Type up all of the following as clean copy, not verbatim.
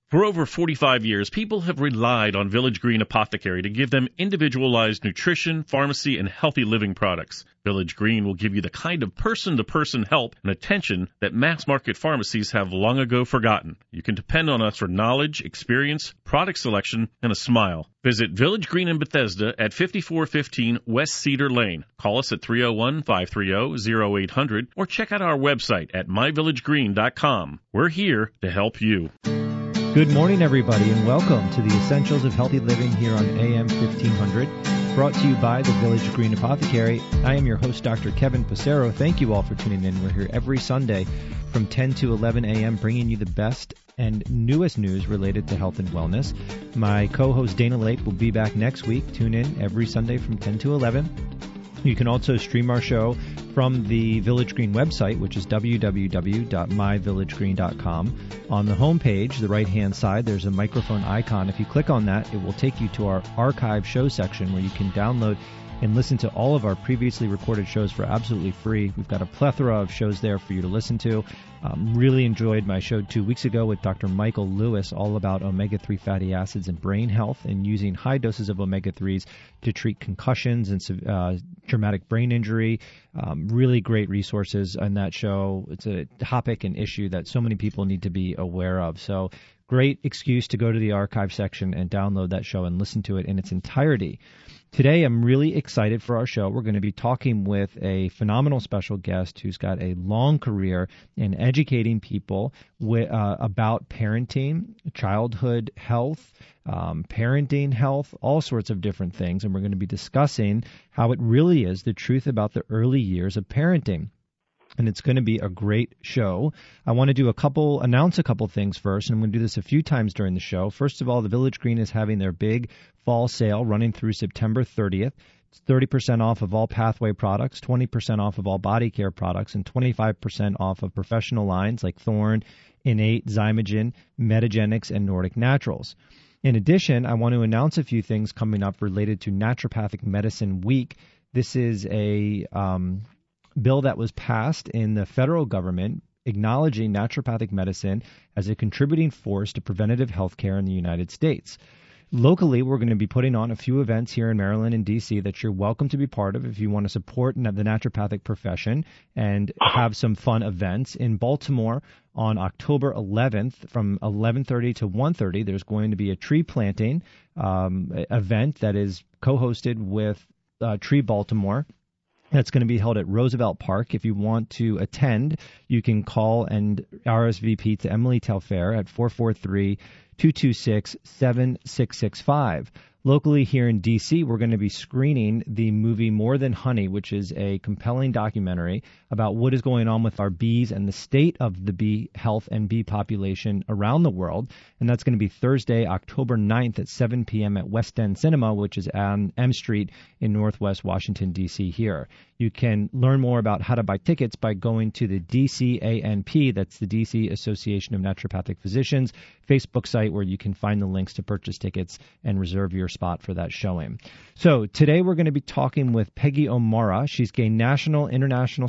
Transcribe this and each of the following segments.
For over 45 years, people have relied on Village Green Apothecary to give them individualized nutrition, pharmacy, and healthy living products. Village Green will give you the kind of person-to-person help and attention that mass-market pharmacies have long ago forgotten. You can depend on us for knowledge, experience, product selection, and a smile. Visit Village Green in Bethesda at 5415 West Cedar Lane. Call us at 301-530-0800 or check out our website at myvillagegreen.com. We're here to help you. Good morning, everybody, and welcome to the Essentials of Healthy Living here on AM 1500, brought to you by the Village Green Apothecary. I am your host, Dr. Kevin Passero. Thank you all for tuning in. We're here every Sunday from 10 to 11 a.m., bringing you the best and newest news related to health and wellness. My co-host, Dana Lake, will be back next week. Tune in every Sunday from 10 to 11. You can also stream our show from the Village Green website, which is www.myvillagegreen.com. On the homepage, the right-hand side, there's a microphone icon. If you click on that, it will take you to our archive show section where you can download and listen to all of our previously recorded shows for absolutely free. We've got a plethora of shows there for you to listen to. Really enjoyed my show 2 weeks ago with Dr. Michael Lewis, all about omega-3 fatty acids and brain health and using high doses of omega-3s to treat concussions and traumatic brain injury. Really great resources on that show. It's a topic and issue that so many people need to be aware of. So great excuse to go to the archive section and download that show and listen to it in its entirety. Today, I'm really excited for our show. We're going to be talking with a phenomenal special guest who's got a long career in educating people about parenting, childhood health, parenting health, all sorts of different things. And we're going to be discussing how it really is the truth about the early years of parenting. And it's going to be a great show. I want to announce a couple things first, and I'm going to do this a few times during the show. First of all, the Village Green is having their big fall sale running through September 30th. It's 30% off of all Pathway products, 20% off of all body care products, and 25% off of professional lines like Thorne, Innate, Zymogen, Metagenics, and Nordic Naturals. In addition, I want to announce a few things coming up related to Naturopathic Medicine Week. This is a bill that was passed in the federal government acknowledging naturopathic medicine as a contributing force to preventative health care in the United States. Locally, we're going to be putting on a few events here in Maryland and D.C. that you're welcome to be part of if you want to support the naturopathic profession and have some fun events. In Baltimore, on October 11th, from 11:30 to 1:30, there's going to be a tree planting event that is co-hosted with Tree Baltimore. That's going to be held at Roosevelt Park. If you want to attend, you can call and RSVP to Emily Telfair at 443-226-7665. Locally here in D.C., we're going to be screening the movie More Than Honey, which is a compelling documentary about what is going on with our bees and the state of the bee health and bee population around the world. And that's going to be Thursday, October 9th at 7 p.m. at West End Cinema, which is on M Street in Northwest Washington, D.C. here. You can learn more about how to buy tickets by going to the DCANP, that's the D.C. Association of Naturopathic Physicians, Facebook site where you can find the links to purchase tickets and reserve your spot for that showing. So today we're going to be talking with Peggy O'Mara. She's gained international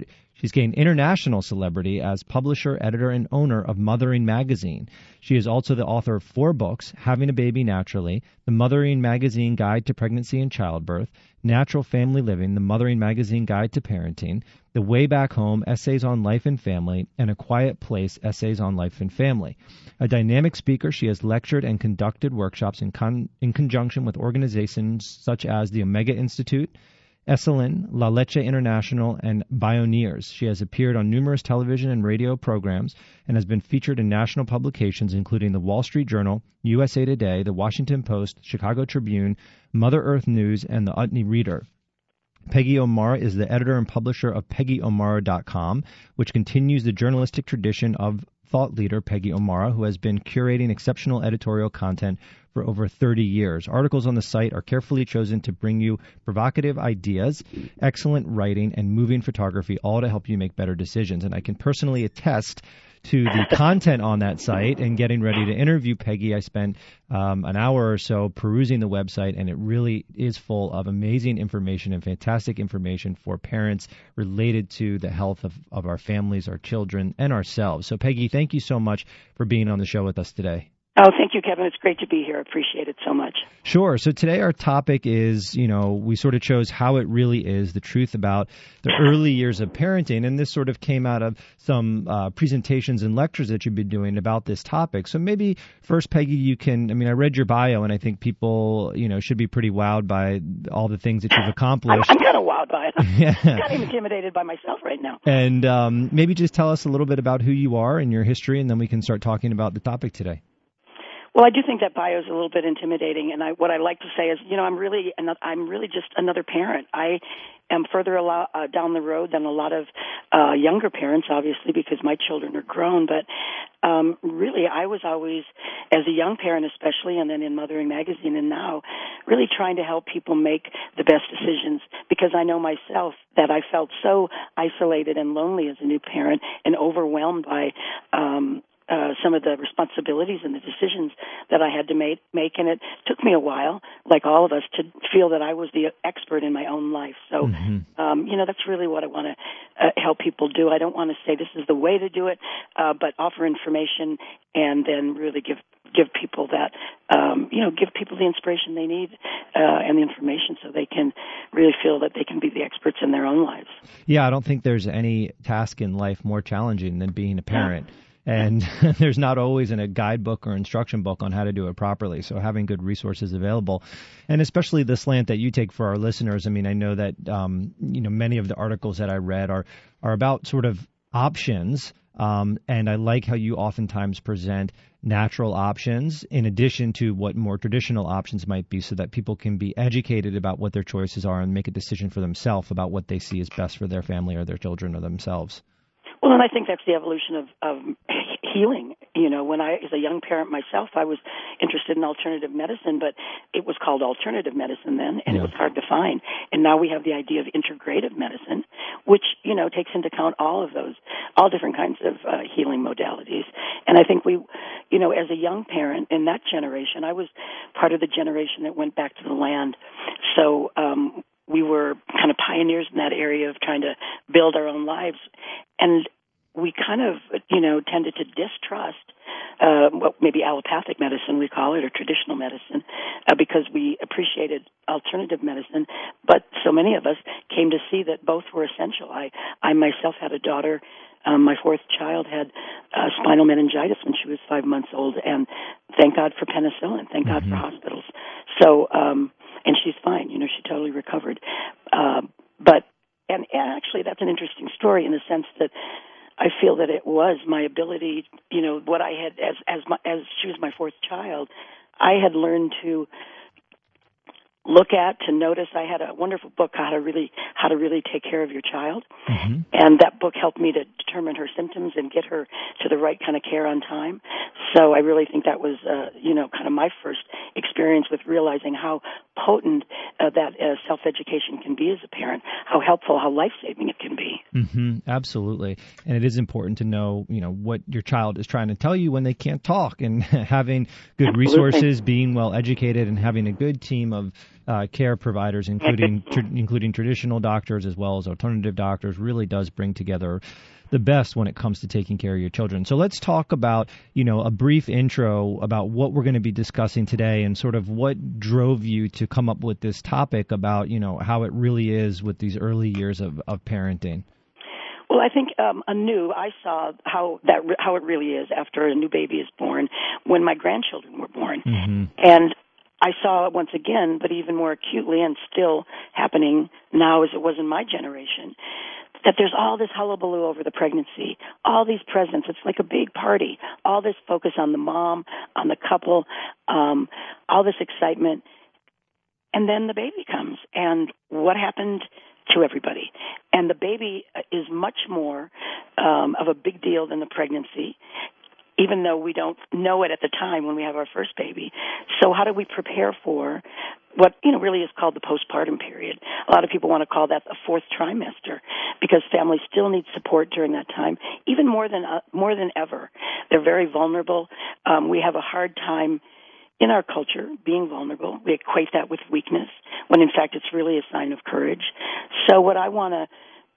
celebrity as publisher, editor, and owner of Mothering Magazine. She is also the author of 4 books, Having a Baby Naturally, The Mothering Magazine Guide to Pregnancy and Childbirth, Natural Family Living, The Mothering Magazine Guide to Parenting, The Way Back Home, Essays on Life and Family, and A Quiet Place, Essays on Life and Family. A dynamic speaker, she has lectured and conducted workshops in conjunction with organizations such as the Omega Institute, Esalen, La Leche International, and Bioneers. She has appeared on numerous television and radio programs and has been featured in national publications including The Wall Street Journal, USA Today, The Washington Post, Chicago Tribune, Mother Earth News, and the Utne Reader. Peggy O'Mara is the editor and publisher of PeggyO'Mara.com, which continues the journalistic tradition of thought leader Peggy O'Mara, who has been curating exceptional editorial content for over 30 years. Articles on the site are carefully chosen to bring you provocative ideas, excellent writing, and moving photography, all to help you make better decisions. And I can personally attest to the content on that site. And getting ready to interview Peggy, I spent an hour or so perusing the website, and it really is full of amazing information and fantastic information for parents related to the health of our families, our children, and ourselves. So, Peggy, thank you so much for being on the show with us today. Oh, thank you, Kevin. It's great to be here. I appreciate it so much. Sure. So today our topic is, we sort of chose how it really is, the truth about the early years of parenting. And this sort of came out of some presentations and lectures that you've been doing about this topic. So maybe first, Peggy, I read your bio, and I think people, should be pretty wowed by all the things that you've accomplished. I'm kind of wowed by it. Yeah. I'm kind of intimidated by myself right now. And maybe just tell us a little bit about who you are and your history, and then we can start talking about the topic today. Well, I do think that bio is a little bit intimidating, and what I like to say is, I'm really just another parent. I am further down the road than a lot of younger parents, obviously, because my children are grown. But really, I was always, as a young parent especially, and then in Mothering Magazine and now, really trying to help people make the best decisions, because I know myself that I felt so isolated and lonely as a new parent and overwhelmed by some of the responsibilities and the decisions that I had to make, and it took me a while, like all of us, to feel that I was the expert in my own life. So, that's really what I want to help people do. I don't want to say this is the way to do it, but offer information and then really give people that, give people the inspiration they need and the information so they can really feel that they can be the experts in their own lives. Yeah, I don't think there's any task in life more challenging than being a parent. Yeah. And there's not always a guidebook or instruction book on how to do it properly. So having good resources available, and especially the slant that you take for our listeners. I know that many of the articles that I read are about sort of options. And I like how you oftentimes present natural options in addition to what more traditional options might be, so that people can be educated about what their choices are and make a decision for themselves about what they see as best for their family or their children or themselves. Well, and I think that's the evolution of healing. When I, as a young parent myself, I was interested in alternative medicine, but it was called alternative medicine then, and it was hard to find. And now we have the idea of integrative medicine, which, takes into account all different kinds of healing modalities. And I think we, as a young parent in that generation, I was part of the generation that went back to the land. So, we were kind of pioneers in that area of trying to build our own lives. And we kind of, tended to distrust maybe allopathic medicine, we call it, or traditional medicine, because we appreciated alternative medicine. But so many of us came to see that both were essential. I myself had a daughter. My fourth child had spinal meningitis when she was 5 months old, and thank God for penicillin, thank God for hospitals. So, and she's fine, she totally recovered. But actually that's an interesting story in the sense that I feel that it was my ability, what I had as she was my fourth child, I had learned to look at, to notice. I had a wonderful book, How to Really Take Care of Your Child. Mm-hmm. And that book helped me to determine her symptoms and get her to the right kind of care on time. So I really think that was, kind of my first experience with realizing how potent that self-education can be as a parent, how helpful, how life-saving it can be. Mm-hmm. Absolutely. And it is important to know, what your child is trying to tell you when they can't talk, and having good resources, being well educated, and having a good team of care providers, including traditional doctors as well as alternative doctors, really does bring together the best when it comes to taking care of your children. So let's talk about, a brief intro about what we're going to be discussing today and sort of what drove you to come up with this topic about, how it really is with these early years of parenting. Well, I think I saw how it really is after a new baby is born, when my grandchildren were born. Mm-hmm. And I saw it once again, but even more acutely and still happening now as it was in my generation, that there's all this hullabaloo over the pregnancy, all these presents. It's like a big party, all this focus on the mom, on the couple, all this excitement. And then the baby comes, and what happened to everybody? And the baby is much more of a big deal than the pregnancy, even though we don't know it at the time when we have our first baby. So how do we prepare for what, really is called the postpartum period? A lot of people want to call that the fourth trimester, because families still need support during that time, even more than ever. They're very vulnerable. We have a hard time in our culture being vulnerable. We equate that with weakness, when in fact it's really a sign of courage. So what I want to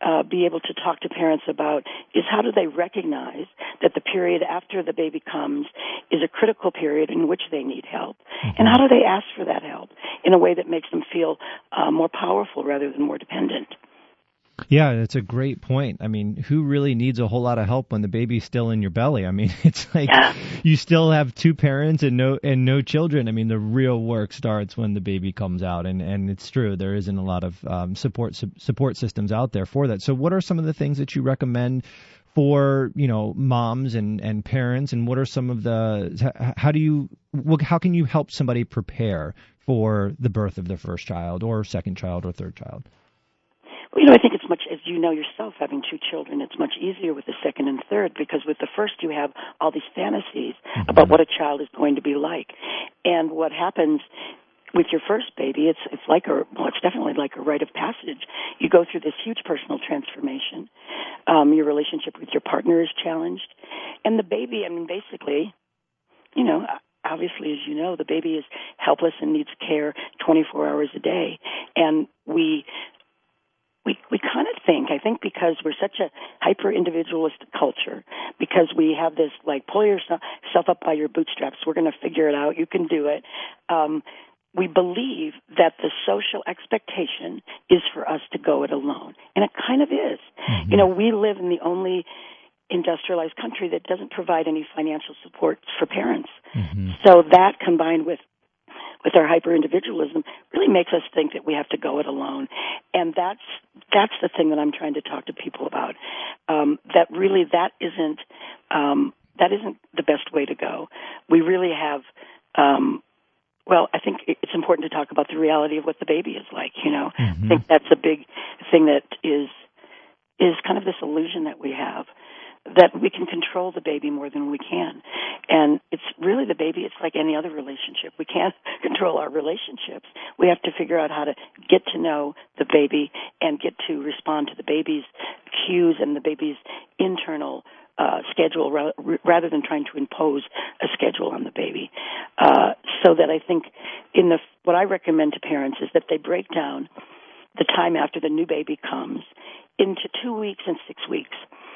be able to talk to parents about is how do they recognize that the period after the baby comes is a critical period in which they need help, and how do they ask for that help in a way that makes them feel more powerful rather than more dependent. Yeah, that's a great point. I mean, who really needs a whole lot of help when the baby's still in your belly? I mean, it's like you still have two parents and no children. I mean, the real work starts when the baby comes out, and it's true. There isn't a lot of support systems out there for that. So what are some of the things that you recommend for, moms and parents, and what are some of how can you help somebody prepare for the birth of their first child or second child or third child? Well, I think it's much, as you know yourself, having two children, it's much easier with the second and third, because with the first you have all these fantasies about what a child is going to be like. And what happens with your first baby, it's definitely like a rite of passage. You go through this huge personal transformation. Your relationship with your partner is challenged. And the baby, basically, obviously, as you know, the baby is helpless and needs care 24 hours a day. And we kind of I think because we're such a hyper-individualistic culture, because we have this, pull yourself up by your bootstraps, we're going to figure it out, you can do it, we believe that the social expectation is for us to go it alone. And it kind of is. Mm-hmm. We live in the only industrialized country that doesn't provide any financial support for parents. Mm-hmm. So that, combined with our hyper-individualism, really makes us think that we have to go it alone. And that's the thing that I'm trying to talk to people about, that really that isn't the best way to go. We really have, I think it's important to talk about the reality of what the baby is like, Mm-hmm. I think that's a big thing that is kind of this illusion that we have, that we can control the baby more than we can. And it's really the baby, it's like any other relationship. We can't control our relationships. We have to figure out how to get to know the baby and get to respond to the baby's cues and the baby's internal schedule rather than trying to impose a schedule on the baby. So that I think what I recommend to parents is that they break down the time after the new baby comes into 2 weeks and 6 weeks.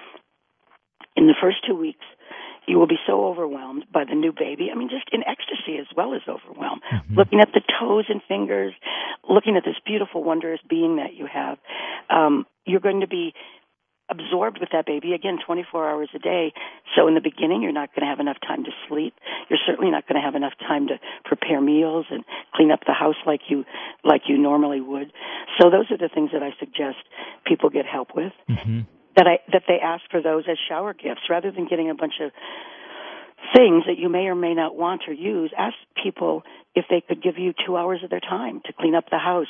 In the first 2 weeks, you will be so overwhelmed by the new baby. Just in ecstasy as well as overwhelmed. Mm-hmm. Looking at the toes and fingers, looking at this beautiful, wondrous being that you have. You're going to be absorbed with that baby, again, 24 hours a day. So in the beginning, you're not going to have enough time to sleep. You're certainly not going to have enough time to prepare meals and clean up the house like you normally would. So those are the things that I suggest people get help with. Mm-hmm. That they ask for those as shower gifts, rather than getting a bunch of things that you may or may not want or use. Ask people if they could give you 2 hours of their time to clean up the house.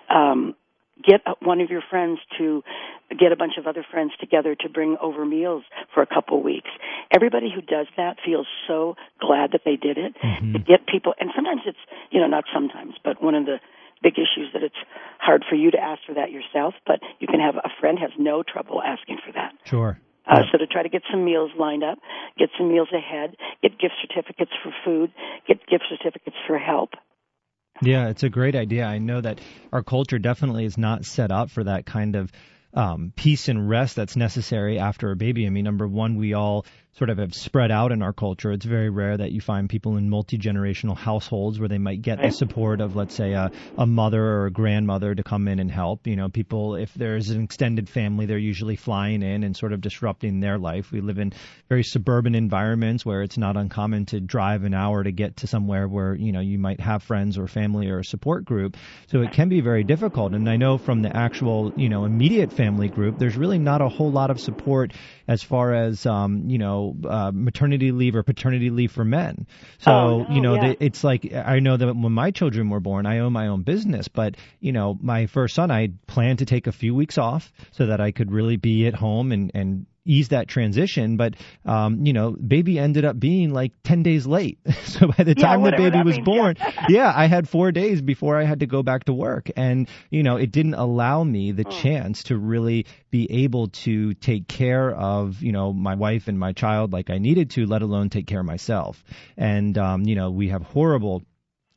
Get one of your friends to get a bunch of other friends together to bring over meals for a couple weeks. Everybody who does that feels so glad that they did it. Mm-hmm. To get people, and sometimes it's, not sometimes, but one of the big issues that it's hard for you to ask for that yourself, but you can have a friend has no trouble asking for that. Sure. So to try to get some meals lined up, get some meals ahead, get gift certificates for food, get gift certificates for help. Yeah, it's a great idea. I know that our culture definitely is not set up for that kind of peace and rest that's necessary after a baby. Number one, we all sort of have spread out in our culture. It's very rare that you find people in multi-generational households where they might get the support of, let's say, a mother or a grandmother to come in and help. People, if there's an extended family, they're usually flying in and sort of disrupting their life. We live in very suburban environments where it's not uncommon to drive an hour to get to somewhere where, you might have friends or family or a support group. So it can be very difficult. And I know from the actual, immediate family group, there's really not a whole lot of support as far as, maternity leave or paternity leave for men. So, it's like, I know that when my children were born, I own my own business, but, my first son, I planned to take a few weeks off so that I could really be at home and ease that transition, but baby ended up being like 10 days late. So by the time the baby was born, I had 4 days before I had to go back to work, and it didn't allow me the chance to really be able to take care of my wife and my child like I needed to, let alone take care of myself. And we have horrible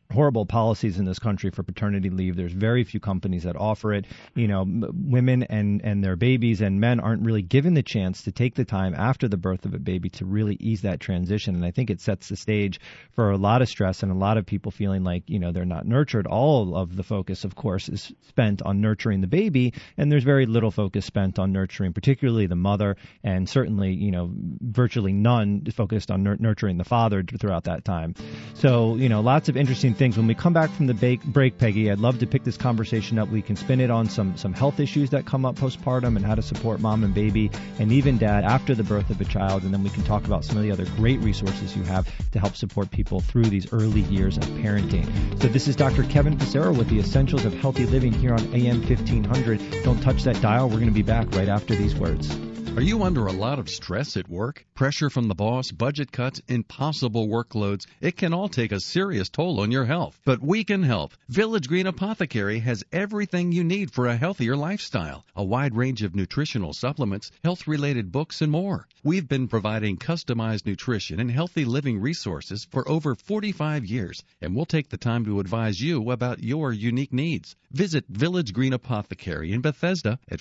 horrible policies in this country for paternity leave. There's very few companies that offer it. Women and their babies and men aren't really given the chance to take the time after the birth of a baby to really ease that transition. And I think it sets the stage for a lot of stress and a lot of people feeling like, they're not nurtured. All of the focus, of course, is spent on nurturing the baby, and there's very little focus spent on nurturing, particularly the mother, and certainly, virtually none focused on nurturing the father throughout that time. So, lots of interesting things. When we come back from the break, Peggy, I'd love to pick this conversation up. We can spin it on some health issues that come up postpartum and how to support mom and baby and even dad after the birth of a child. And then we can talk about some of the other great resources you have to help support people through these early years of parenting. So this is Dr. Kevin Passero with the Essentials of Healthy Living here on AM 1500. Don't touch that dial. We're going to be back right after these words. Are you under a lot of stress at work? Pressure from the boss, budget cuts, impossible workloads? It can all take a serious toll on your health. But we can help. Village Green Apothecary has everything you need for a healthier lifestyle. A wide range of nutritional supplements, health-related books, and more. We've been providing customized nutrition and healthy living resources for over 45 years, and we'll take the time to advise you about your unique needs. Visit Village Green Apothecary in Bethesda at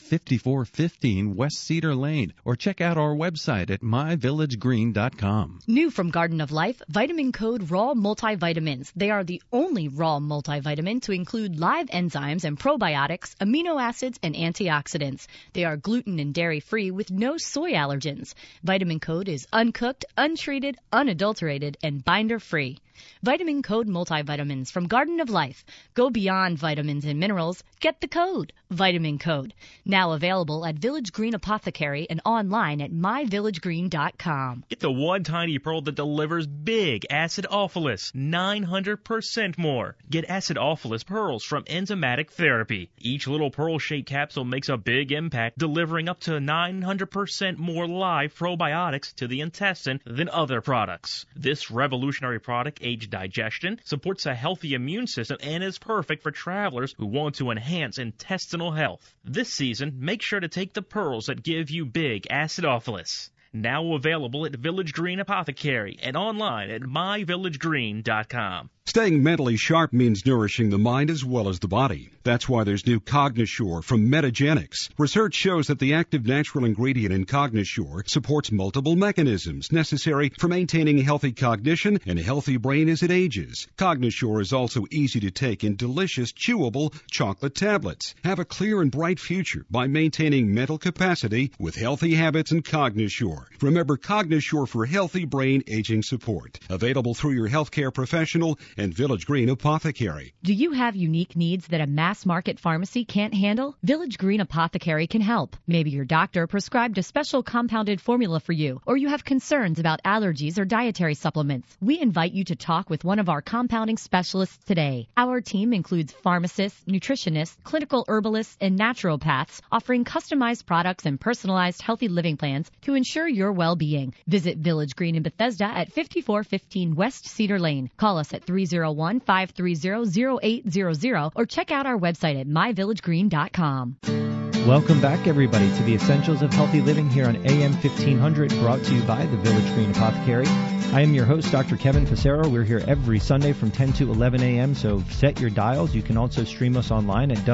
5415 West Cedar Lane, or check out our website at myvillagegreen.com. New from Garden of Life, Vitamin Code Raw Multivitamins. They are the only raw multivitamin to include live enzymes and probiotics, amino acids, and antioxidants. They are gluten and dairy-free with no soy allergens. Vitamin Code is uncooked, untreated, unadulterated, and binder-free. Vitamin Code Multivitamins from Garden of Life. Go beyond vitamins and minerals. Get the code. Vitamin Code. Now available at Village Green Apothecary and online at myvillagegreen.com. Get the one tiny pearl that delivers big acidophilus, 900% more. Get acidophilus pearls from Enzymatic Therapy. Each little pearl-shaped capsule makes a big impact, delivering up to 900% more live probiotics to the intestine than other products. This revolutionary product aids digestion, supports a healthy immune system, and is perfect for travelers who want to enhance intestinal health. This season, make sure to take the pearls that give you big acidophilus. Now available at Village Green Apothecary and online at myvillagegreen.com. Staying mentally sharp means nourishing the mind as well as the body. That's why there's new Cognisure from Metagenics. Research shows that the active natural ingredient in Cognisure supports multiple mechanisms necessary for maintaining healthy cognition and a healthy brain as it ages. Cognisure is also easy to take in delicious, chewable chocolate tablets. Have a clear and bright future by maintaining mental capacity with healthy habits and Cognisure. Remember Cognisure for healthy brain aging support. Available through your healthcare professional and Village Green Apothecary. Do you have unique needs that a mass market pharmacy can't handle? Village Green Apothecary can help. Maybe your doctor prescribed a special compounded formula for you, or you have concerns about allergies or dietary supplements. We invite you to talk with one of our compounding specialists today. Our team includes pharmacists, nutritionists, clinical herbalists, and naturopaths, offering customized products and personalized healthy living plans to ensure your well-being. Visit Village Green in Bethesda at 5415 West Cedar Lane. Call us at 301-530-0800 or check out our website at myvillagegreen.com. Welcome back, everybody, to the Essentials of Healthy Living here on AM 1500, brought to you by the Village Green Apothecary. I am your host, Dr. Kevin Passero. We're here every Sunday from 10 to 11 a.m., so set your dials. You can also stream us online at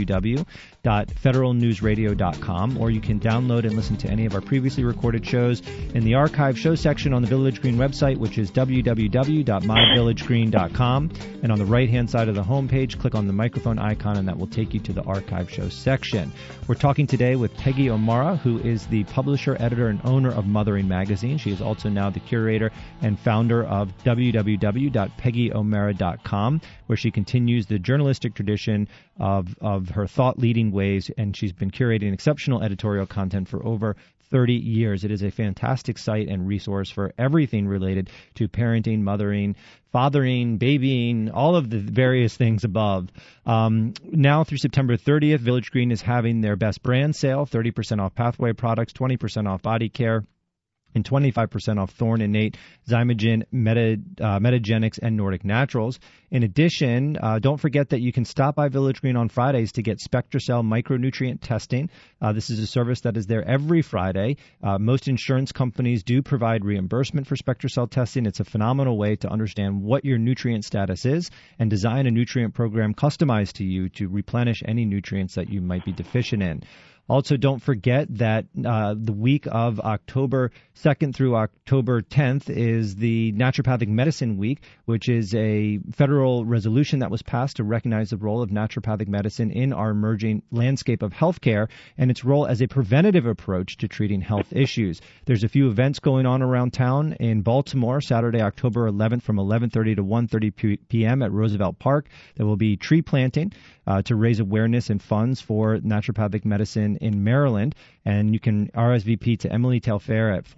www.federalnewsradio.com, or you can download and listen to any of our previously recorded shows in the archive show section on the Village Green website, which is www.myvillagegreen.com. And on the right-hand side of the homepage, click on the microphone icon, and that will take you to the archive show section. We're talking today with Peggy O'Mara, who is the publisher, editor, and owner of Mothering Magazine. She is also now the curator and founder of www.peggyo'mara.com, where she continues the journalistic tradition of her thought-leading ways, and she's been curating exceptional editorial content for over 30 years. It is a fantastic site and resource for everything related to parenting, mothering, fathering, babying, all of the various things above. Now through September 30th, Village Green is having their best brand sale, 30% off Pathway products, 20% off body care, and 25% off Thorne Innate, Zymogen, Metagenics, and Nordic Naturals. In addition, don't forget that you can stop by Village Green on Fridays to get SpectraCell micronutrient testing. This is a service that is there every Friday. Most insurance companies do provide reimbursement for SpectraCell testing. It's a phenomenal way to understand what your nutrient status is and design a nutrient program customized to you to replenish any nutrients that you might be deficient in. Also, don't forget that the week of October 2nd through October 10th is the Naturopathic Medicine Week, which is a federal resolution that was passed to recognize the role of naturopathic medicine in our emerging landscape of healthcare and its role as a preventative approach to treating health issues. There's a few events going on around town in Baltimore, Saturday, October 11th from 11:30 to 1:30 p.m. at Roosevelt Park. There will be tree planting to raise awareness and funds for naturopathic medicine in Maryland, and you can RSVP to Emily Telfair at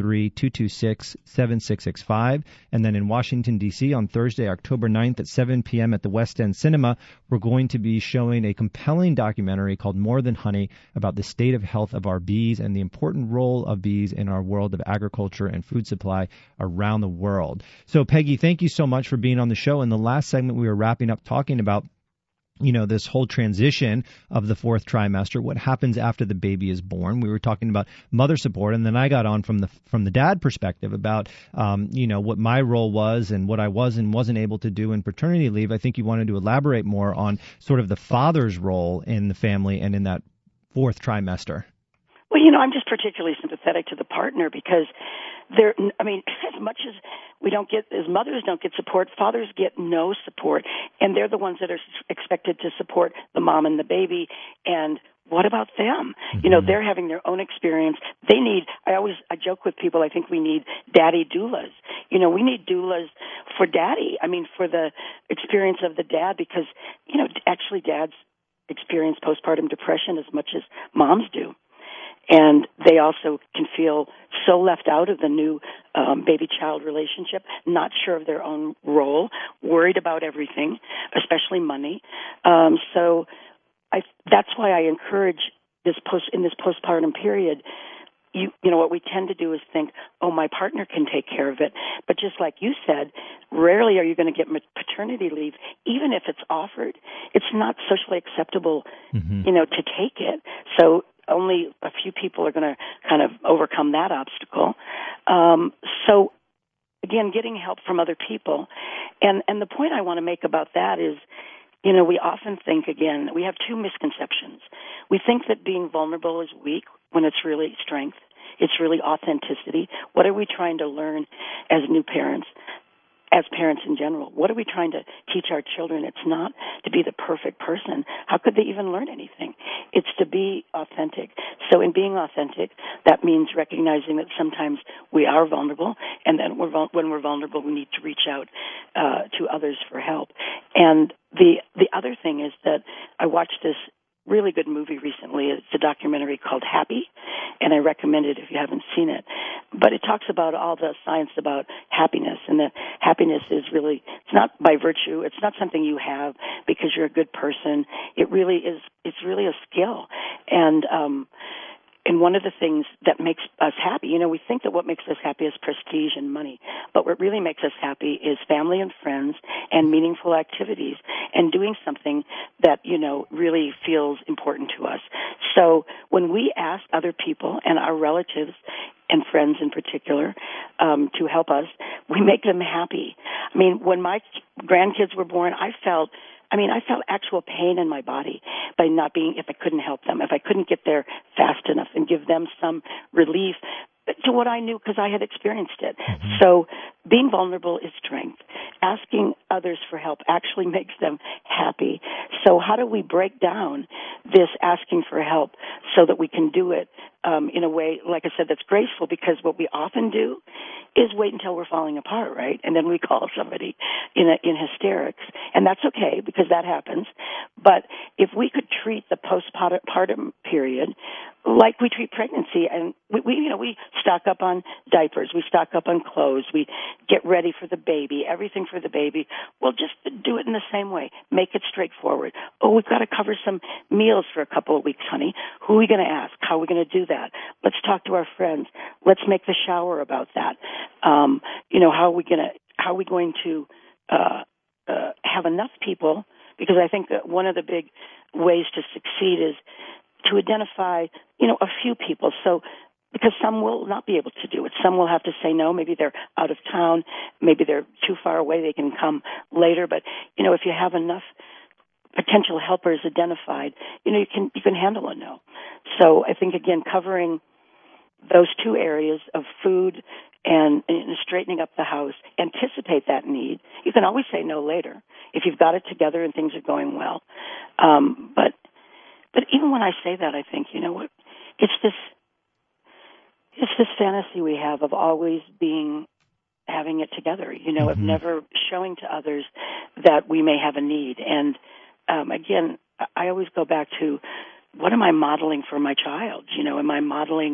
443-226-7665. And then in Washington, D.C. on Thursday, October 9th at 7 p.m. at the West End Cinema, we're going to be showing a compelling documentary called More Than Honey about the state of health of our bees and the important role of bees in our world of agriculture and food supply around the world. So, Peggy, thank you so much for being on the show. In the last segment, we were wrapping up talking about this whole transition of the fourth trimester, what happens after the baby is born. We were talking about mother support, and then I got on from the dad perspective about, what my role was and what I was and wasn't able to do in paternity leave. I think you wanted to elaborate more on sort of the father's role in the family and in that fourth trimester. Well, I'm just particularly sympathetic to the partner because as much as mothers don't get support, fathers get no support, and they're the ones that are expected to support the mom and the baby. And what about them? Mm-hmm. They're having their own experience. I joke with people, I think we need daddy doulas. We need doulas for daddy. For the experience of the dad because, actually dads experience postpartum depression as much as moms do. And they also can feel so left out of the new baby-child relationship, not sure of their own role, worried about everything, especially money. So that's why I encourage in this postpartum period, what we tend to do is think, oh, my partner can take care of it. But just like you said, rarely are you going to get paternity leave. Even if it's offered, it's not socially acceptable, to take it. So only a few people are going to kind of overcome that obstacle. So, again, getting help from other people. And the point I want to make about that is, we often think, again, we have two misconceptions. We think that being vulnerable is weak when it's really strength. It's really authenticity. What are we trying to learn as new parents? As parents in general, what are we trying to teach our children? It's not to be the perfect person. How could they even learn anything? It's to be authentic. So in being authentic, that means recognizing that sometimes we are vulnerable, and then when we're vulnerable, we need to reach out to others for help. And the other thing is that I watched this really good movie recently. It's a documentary called Happy, and I recommend it if you haven't seen it. But it talks about all the science about happiness, and that happiness is really, it's not by virtue, it's not something you have because you're a good person. It really is, it's really a skill. And one of the things that makes us happy, we think that what makes us happy is prestige and money, but what really makes us happy is family and friends and meaningful activities and doing something that, really feels important to us. So when we ask other people and our relatives and friends in particular to help us, we make them happy. When my grandkids were born, I felt actual pain in my body by if I couldn't help them, if I couldn't get there fast enough and give them some relief to what I knew because I had experienced it. Mm-hmm. So being vulnerable is strength. Asking others for help actually makes them happy. So how do we break down this asking for help so that we can do it in a way, like I said, that's graceful? Because what we often do is wait until we're falling apart, right? And then we call somebody in hysterics. And that's okay because that happens. But if we could treat the postpartum period like we treat pregnancy, and we stock up on diapers, we stock up on clothes, we get ready for the baby, everything for the baby. Well, just do it in the same way. Make it straightforward. Oh, we've got to cover some meals for a couple of weeks, honey. Who are we going to ask? How are we going to do that? Let's talk to our friends. Let's make the shower about that. How are we going to have enough people? Because I think that one of the big ways to succeed is to identify, a few people. So, because some will not be able to do it. Some will have to say no. Maybe they're out of town. Maybe they're too far away. They can come later. But, if you have enough potential helpers identified, you can handle a no. So I think, again, covering those two areas of food and straightening up the house, anticipate that need. You can always say no later if you've got it together and things are going well. But even when I say that, I think, it's this fantasy we have of always having it together, of never showing to others that we may have a need. And again, I always go back to, what am I modeling for my child? Am I modeling,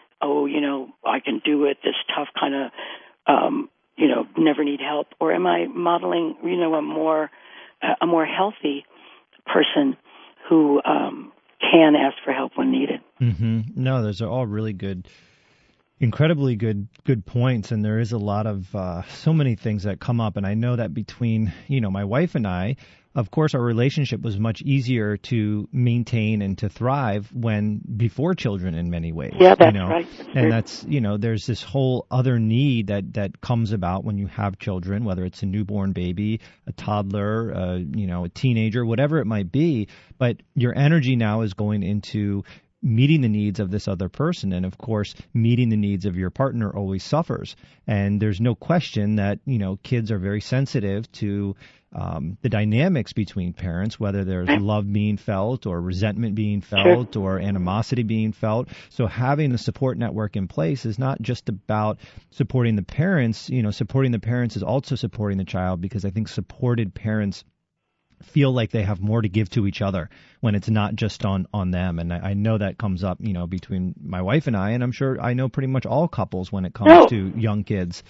I can do it, this tough kind of, never need help? Or am I modeling, a more healthy person who can ask for help when needed? Mm-hmm. No, those are all really good, incredibly good points. And there is a lot of so many things that come up. And I know that between, my wife and I, of course, our relationship was much easier to maintain and to thrive before children in many ways. Yeah, that's right. And that's, there's this whole other need that comes about when you have children, whether it's a newborn baby, a toddler, a teenager, whatever it might be. But your energy now is going into meeting the needs of this other person. And of course, meeting the needs of your partner always suffers. And there's no question that, kids are very sensitive to the dynamics between parents, whether there's love being felt or resentment being felt or animosity being felt. So having the support network in place is not just about supporting the parents. Supporting the parents is also supporting the child, because I think supported parents feel like they have more to give to each other when it's not just on them. And I know that comes up, between my wife and I, and I'm sure I know pretty much all couples when it comes to young kids.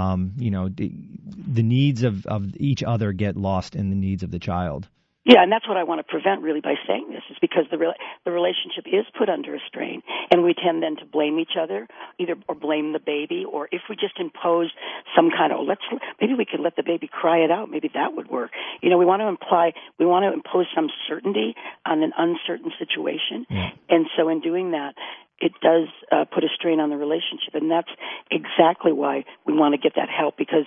The needs of each other get lost in the needs of the child. Yeah, and that's what I want to prevent, really, by saying this, is because the relationship is put under a strain, and we tend then to blame each other, or blame the baby, or if we just impose some kind of, maybe we could let the baby cry it out, maybe that would work. We want to impose some certainty on an uncertain situation, and so in doing that, it does put a strain on the relationship, and that's exactly why we want to get that help, because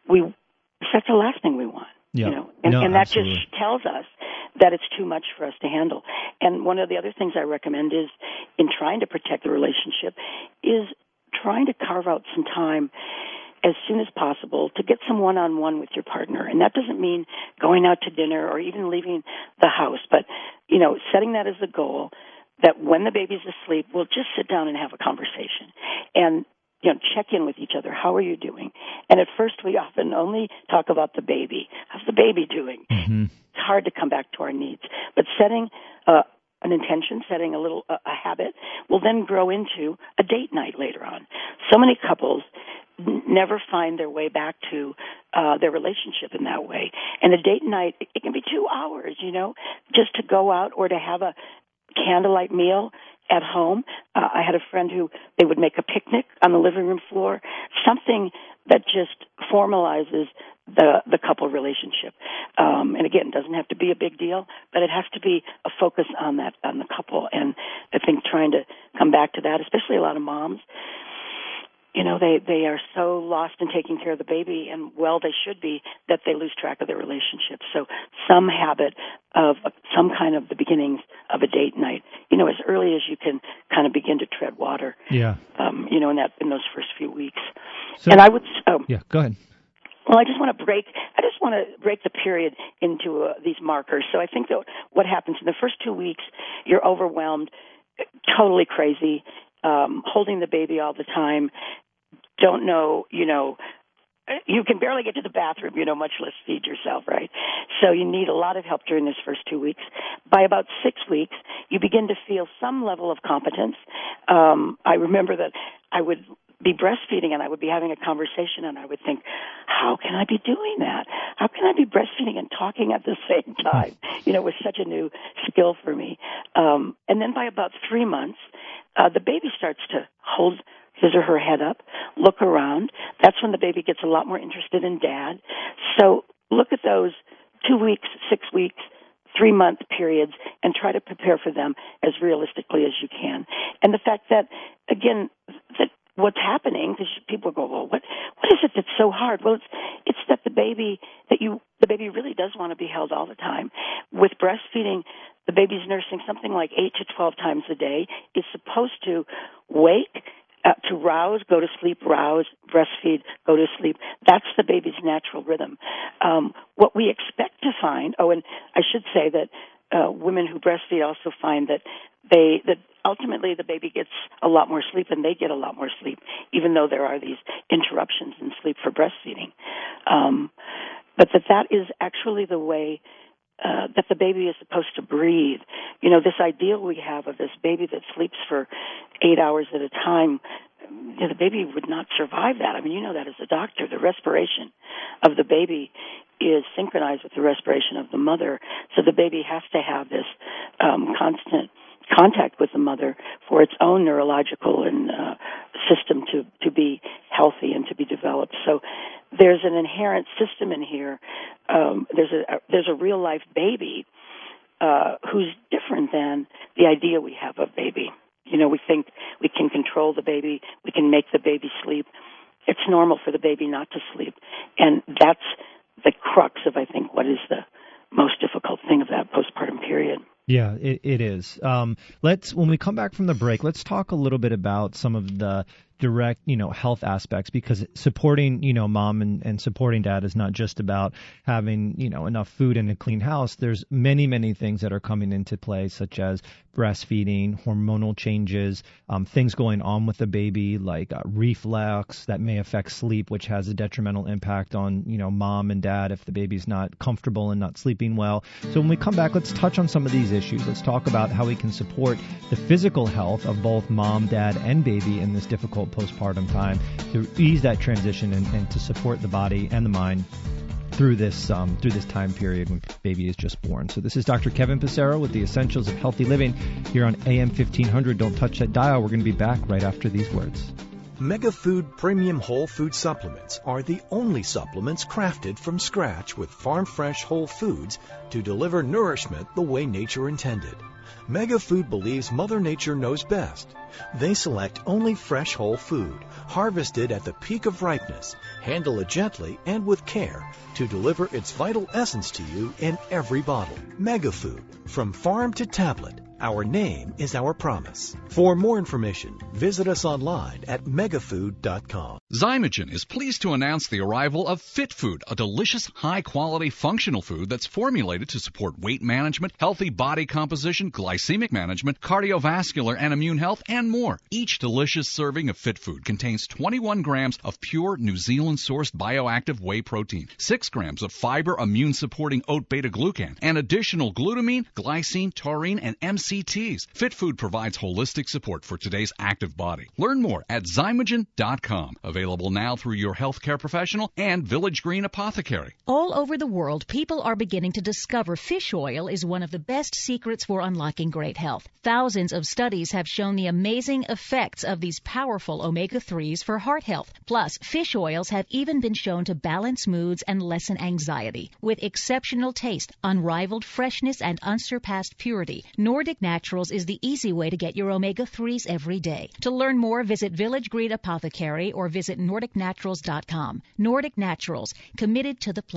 that's the last thing we want. Yeah. And that just tells us that it's too much for us to handle. And one of the other things I recommend is, in trying to protect the relationship, is trying to carve out some time as soon as possible to get some one-on-one with your partner. And that doesn't mean going out to dinner or even leaving the house, but, setting that as a goal, that when the baby's asleep, we'll just sit down and have a conversation. And check in with each other. How are you doing? And at first, we often only talk about the baby. How's the baby doing? Mm-hmm. It's hard to come back to our needs. But setting an intention, setting a habit, will then grow into a date night later on. So many couples never find their way back to their relationship in that way. And a date night, it can be 2 hours, just to go out or to have a candlelight meal at home. I had a friend who they would make a picnic on the living room floor, something that just formalizes the couple relationship. And again, it doesn't have to be a big deal, but it has to be a focus on the couple. And I think trying to come back to that, especially a lot of moms, they are so lost in taking care of the baby, and they should be, that they lose track of their relationship. So some habit of some kind of the beginnings of a date night, as early as you can kind of begin to tread water. Yeah. In those first few weeks. So, and I would. Yeah, go ahead. Well, I just want to break the period into these markers. So I think that what happens in the first 2 weeks, you're overwhelmed, totally crazy, holding the baby all the time, don't know, you can barely get to the bathroom, much less feed yourself, right? So you need a lot of help during this first 2 weeks. By about 6 weeks, you begin to feel some level of competence. I remember that I would be breastfeeding and I would be having a conversation and I would think, how can I be doing that? How can I be breastfeeding and talking at the same time? It was such a new skill for me. And then by about 3 months, the baby starts to hold his or her head up, look around. That's when the baby gets a lot more interested in dad. So look at those 2 weeks, 6 weeks, 3-month periods and try to prepare for them as realistically as you can. And the fact that, again, that what's happening, because people go, well, what is it that's so hard? Well, it's that the baby really does want to be held all the time. With breastfeeding, the baby's nursing something like 8 to 12 times a day. Is supposed to wake, to rouse, go to sleep, rouse, breastfeed, go to sleep. That's the baby's natural rhythm. What we expect to find, and I should say that women who breastfeed also find that ultimately the baby gets a lot more sleep and they get a lot more sleep, even though there are these interruptions in sleep for breastfeeding. But that is actually the way that the baby is supposed to breathe. This ideal we have of this baby that sleeps for 8 hours at a time, the baby would not survive that. I mean, you know that as a doctor. The respiration of the baby is synchronized with the respiration of the mother, so the baby has to have this constant contact with the mother for its own neurological and system to be healthy and to be developed. So there's an inherent system in here. There's a real life baby who's different than the idea we have of baby. We think we can control the baby, we can make the baby sleep. It's normal for the baby not to sleep, and that's the crux of, I think, what is the most difficult thing of that postpartum period. Yeah, it is. When we come back from the break, let's talk a little bit about some of the direct, health aspects, because supporting, mom and supporting dad is not just about having, enough food and a clean house. There's many, many things that are coming into play, such as breastfeeding, hormonal changes, things going on with the baby, like reflux that may affect sleep, which has a detrimental impact on, mom and dad if the baby's not comfortable and not sleeping well. So when we come back, let's touch on some of these issues. Let's talk about how we can support the physical health of both mom, dad, and baby in this difficult postpartum time to ease that transition and to support the body and the mind through this time period when baby is just born. So this is Dr. Kevin Passero with the Essentials of Healthy Living here on AM 1500. Don't touch that dial. We're going to be back right after these words. MegaFood Premium Whole Food Supplements are the only supplements crafted from scratch with farm-fresh whole foods to deliver nourishment the way nature intended. MegaFood believes Mother Nature knows best. They select only fresh whole food, harvested at the peak of ripeness, handle it gently and with care to deliver its vital essence to you in every bottle. MegaFood, from farm to tablet. Our name is our promise. For more information, visit us online at megafood.com. Zymogen is pleased to announce the arrival of Fit Food, a delicious, high-quality, functional food that's formulated to support weight management, healthy body composition, glycemic management, cardiovascular and immune health, and more. Each delicious serving of Fit Food contains 21 grams of pure New Zealand-sourced bioactive whey protein, 6 grams of fiber immune-supporting oat beta-glucan, and additional glutamine, glycine, taurine, and MCTs. Fit Food provides holistic support for today's active body. Learn more at Zymogen.com. Available now through your healthcare professional and Village Green Apothecary. All over the world, people are beginning to discover fish oil is one of the best secrets for unlocking great health. Thousands of studies have shown the amazing effects of these powerful omega-3s for heart health. Plus, fish oils have even been shown to balance moods and lessen anxiety. With exceptional taste, unrivaled freshness, and unsurpassed purity, Nordic Naturals is the easy way to get your omega-3s every day. To learn more, visit Village Green Apothecary or visit NordicNaturals.com. Nordic Naturals, committed to the planet.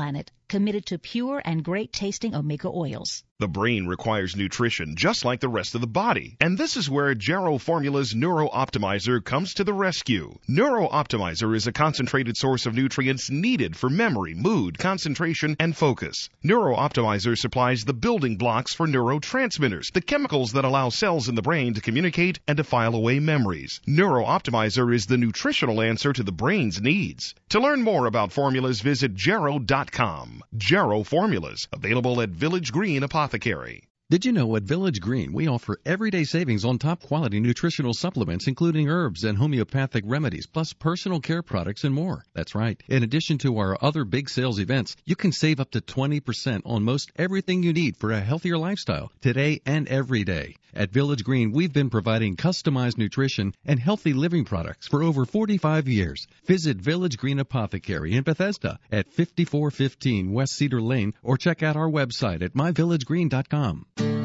committed to pure and great-tasting omega oils. The brain requires nutrition just like the rest of the body, and this is where Jarrow Formula's Neuro Optimizer comes to the rescue. Neuro Optimizer is a concentrated source of nutrients needed for memory, mood, concentration, and focus. Neuro Optimizer supplies the building blocks for neurotransmitters, the chemicals that allow cells in the brain to communicate and to file away memories. Neuro Optimizer is the nutritional answer to the brain's needs. To learn more about formulas, visit Jarrow.com. Jarrow Formulas, available at Village Green Apothecary. Did you know at Village Green we offer everyday savings on top quality nutritional supplements, including herbs and homeopathic remedies, plus personal care products and more? That's right. In addition to our other big sales events, you can save up to 20% on most everything you need for a healthier lifestyle, today and every day. At Village Green, we've been providing customized nutrition and healthy living products for over 45 years. Visit Village Green Apothecary in Bethesda at 5415 West Cedar Lane, or check out our website at myvillagegreen.com.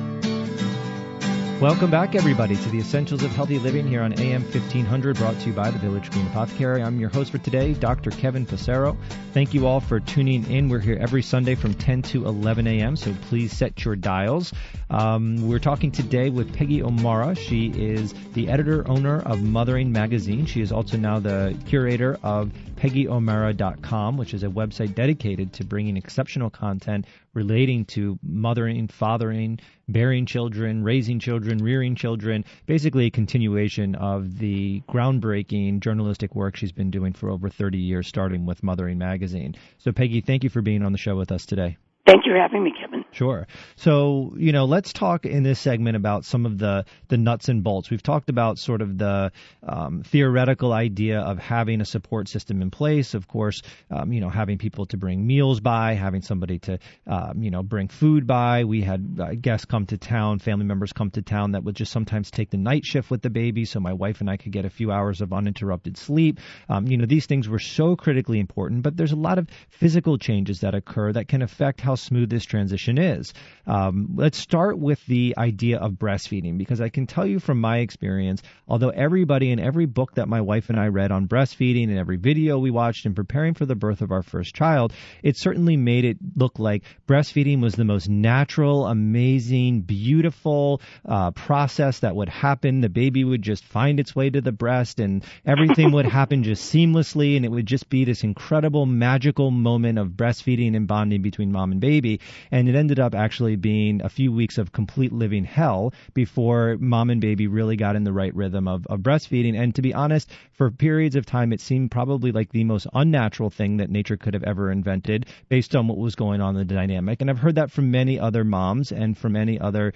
Welcome back, everybody, to the Essentials of Healthy Living here on AM 1500, brought to you by the Village Green Apothecary. I'm your host for today, Dr. Kevin Passero. Thank you all for tuning in. We're here every Sunday from 10 to 11 a.m., so please set your dials. We're talking today with Peggy O'Mara. She is the editor-owner of Mothering Magazine. She is also now the curator of PeggyO'Mara.com, which is a website dedicated to bringing exceptional content relating to mothering, fathering, bearing children, raising children, rearing children, basically a continuation of the groundbreaking journalistic work she's been doing for over 30 years, starting with Mothering Magazine. So, Peggy, thank you for being on the show with us today. Thank you for having me, Kevin. Sure. So, let's talk in this segment about some of the nuts and bolts. We've talked about sort of the theoretical idea of having a support system in place. Of course, having people to bring meals by, having somebody to, bring food by. We had guests come to town, family members come to town that would just sometimes take the night shift with the baby so my wife and I could get a few hours of uninterrupted sleep. These things were so critically important, but there's a lot of physical changes that occur that can affect how smooth this transition is. Let's start with the idea of breastfeeding, because I can tell you from my experience, although everybody in every book that my wife and I read on breastfeeding and every video we watched in preparing for the birth of our first child, it certainly made it look like breastfeeding was the most natural, amazing, beautiful process that would happen. The baby would just find its way to the breast and everything would happen just seamlessly, and it would just be this incredible, magical moment of breastfeeding and bonding between mom and baby. And it ended up actually being a few weeks of complete living hell before mom and baby really got in the right rhythm of breastfeeding. And to be honest, for periods of time, it seemed probably like the most unnatural thing that nature could have ever invented based on what was going on in the dynamic. And I've heard that from many other moms and from many other,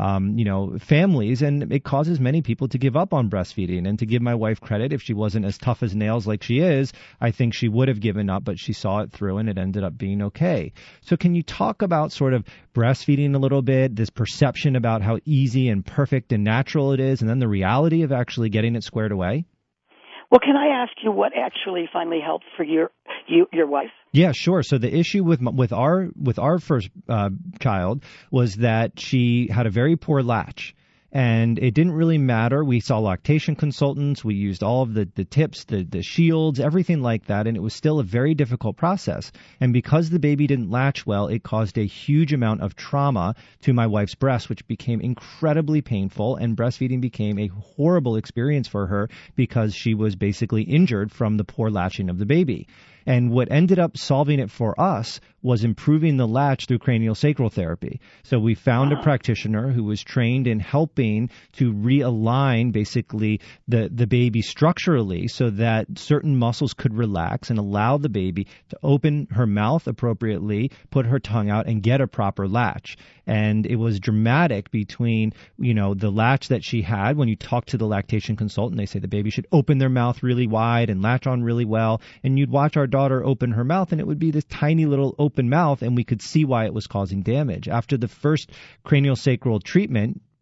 families. And it causes many people to give up on breastfeeding. And to give my wife credit, if she wasn't as tough as nails like she is, I think she would have given up, but she saw it through and it ended up being okay. So can you talk about sort of breastfeeding a little bit, this perception about how easy and perfect and natural it is, and then the reality of actually getting it squared away? Well, can I ask you what actually finally helped for your wife? Yeah, sure. So the issue with our first child was that she had a very poor latch. And it didn't really matter. We saw lactation consultants. We used all of the tips, the shields, everything like that. And it was still a very difficult process. And because the baby didn't latch well, it caused a huge amount of trauma to my wife's breast, which became incredibly painful. And breastfeeding became a horrible experience for her because she was basically injured from the poor latching of the baby. And what ended up solving it for us was improving the latch through craniosacral therapy. So we found a practitioner who was trained in helping to realign basically the baby structurally so that certain muscles could relax and allow the baby to open her mouth appropriately, put her tongue out, and get a proper latch. And it was dramatic between, the latch that she had. When you talk to the lactation consultant, they say the baby should open their mouth really wide and latch on really well. And you'd watch our daughter open her mouth, and it would be this tiny little open mouth, and we could see why it was causing damage. After the first craniosacral treatment,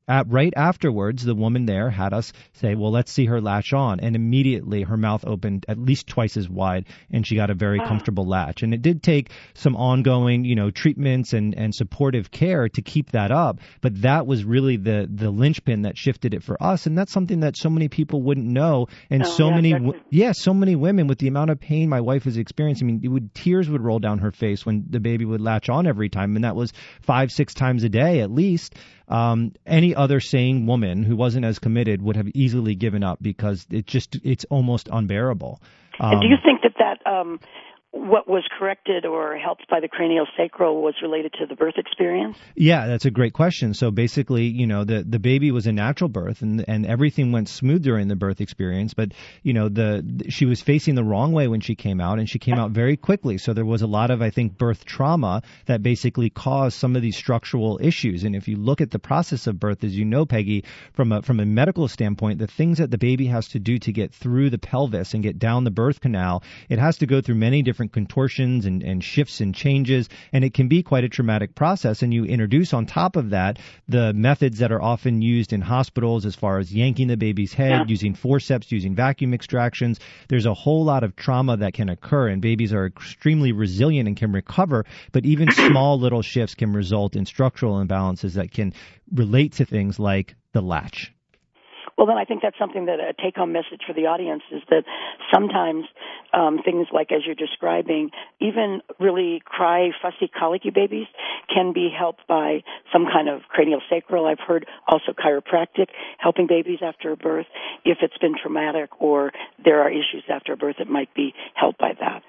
Right afterwards, the woman there had us say, well, let's see her latch on. And immediately her mouth opened at least twice as wide, and she got a very comfortable latch. And it did take some ongoing, treatments and supportive care to keep that up. But that was really the linchpin that shifted it for us. And that's something that so many people wouldn't know. And so many women, with the amount of pain my wife was experiencing, tears would roll down her face when the baby would latch on every time. And that was 5-6 times a day at least. Any other sane woman who wasn't as committed would have easily given up because it's almost unbearable. And do you think that what was corrected or helped by the craniosacral was related to the birth experience? Yeah, that's a great question. So basically, the baby was a natural birth and everything went smooth during the birth experience, but she was facing the wrong way when she came out, and she came out very quickly. So there was a lot of, I think, birth trauma that basically caused some of these structural issues. And if you look at the process of birth, as you know, Peggy, from a medical standpoint, the things that the baby has to do to get through the pelvis and get down the birth canal, it has to go through many different contortions and shifts and changes, and it can be quite a traumatic process. And you introduce on top of that the methods that are often used in hospitals as far as yanking the baby's head, using forceps, using vacuum extractions. There's a whole lot of trauma that can occur, and babies are extremely resilient and can recover, but even small little shifts can result in structural imbalances that can relate to things like the latch. Well, then I think that's something that a take-home message for the audience is that sometimes things like, as you're describing, even really fussy, colicky babies can be helped by some kind of craniosacral. I've heard also chiropractic helping babies after a birth. If it's been traumatic or there are issues after a birth, it might be helped by that.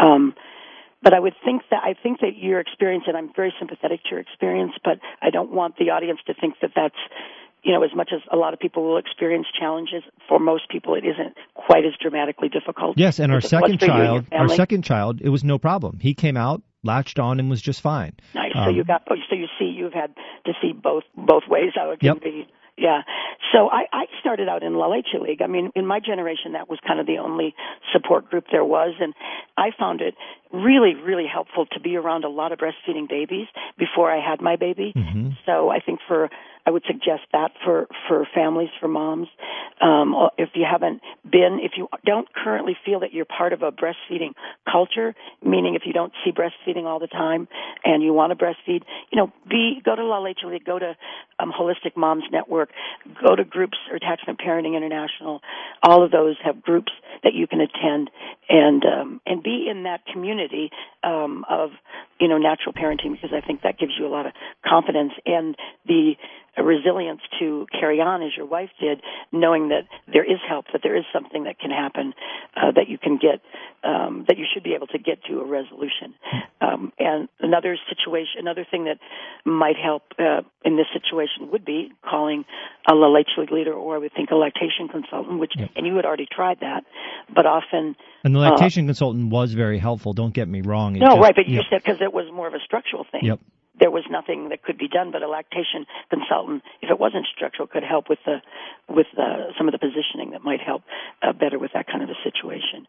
But I think that your experience, and I'm very sympathetic to your experience, but I don't want the audience to think that that's, as much as a lot of people will experience challenges, for most people it isn't quite as dramatically difficult. Yes, and our second child, it was no problem. He came out, latched on, and was just fine. Nice. You've had to see both ways how it can be. Yeah. So I started out in La Leche League. I mean, in my generation, that was kind of the only support group there was, and I found it really, really helpful to be around a lot of breastfeeding babies before I had my baby. Mm-hmm. So I think I would suggest that for families, for moms. If you don't currently feel that you're part of a breastfeeding culture, meaning if you don't see breastfeeding all the time and you want to breastfeed, go to La Leche League, go to Holistic Moms Network, go to groups or Attachment Parenting International. All of those have groups that you can attend and be in that community of natural parenting, because I think that gives you a lot of confidence and the resilience to carry on as your wife did, knowing that there is help, that there is something that can happen, that you can get, that you should be able to get to a resolution. And another thing that might help in this situation would be calling a La Leche League leader, or I would think a lactation consultant, and you had already tried that, but often. And the lactation consultant was very helpful. Don't get me wrong. But you said because it was more of a structural thing. Yep. There was nothing that could be done, but a lactation consultant, if it wasn't structural, could help with some of the positioning that might help better with that kind of a situation.